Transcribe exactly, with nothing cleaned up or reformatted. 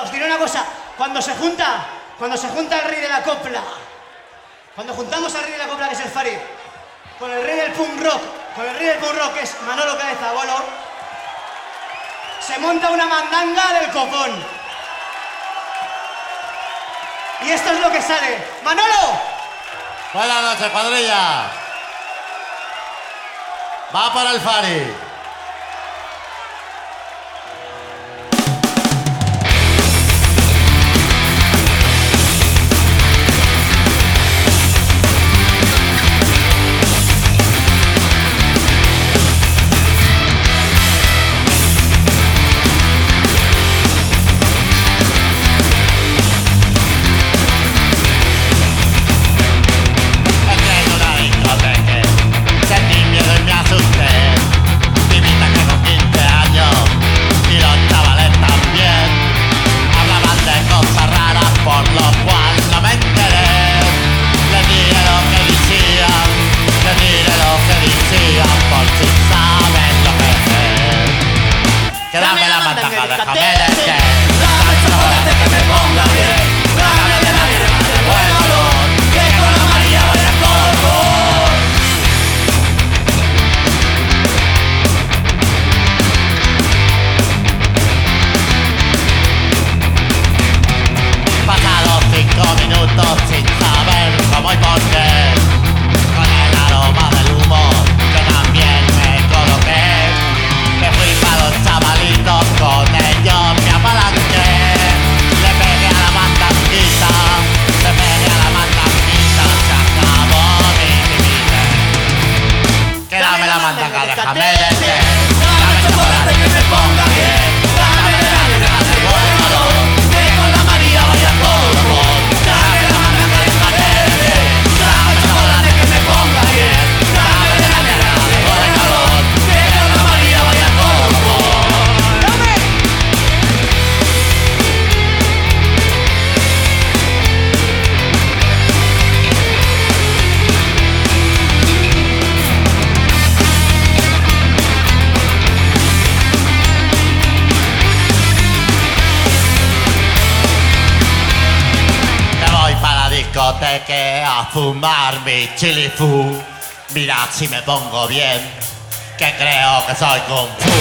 os diré una cosa, cuando se junta, cuando se junta el rey de la copla, cuando juntamos al rey de la copla, que es el Fari, con el rey del punk rock, con el rey del punk rock, que es Manolo Cabeza Bolo, se monta una mandanga del copón. Y esto es lo que sale. ¡Manolo! Buenas noches, cuadrilla. Va para el Fari. Dame la mandanga, déjame de ser. Dame el chocolate que me ponga bien. Dame de la birra de buen olor, que con la María vaya color. Pasados cinco minutos sin saber cómo y por qué, con el aroma del humo que también me coloqué, me fui para los chavalitos, con ellos me apalanqué. Le pegué a la mandanguita, le pegué a la mandanguita, se acabó mi vida. Que dame la mandanga, déjame de ser. Dame el chocolate que me ponga bien. Dame de la birra de buen olor, que con la María vaya todo. Dame la mandanga, déjame de ser. Dame el chocolate que me ponga bien. Dame de la birra de buen olor, que con la María vaya todo. Discoteque a fumar mi chili fu. Mirad si me pongo bien, que creo que soy Kung Fu.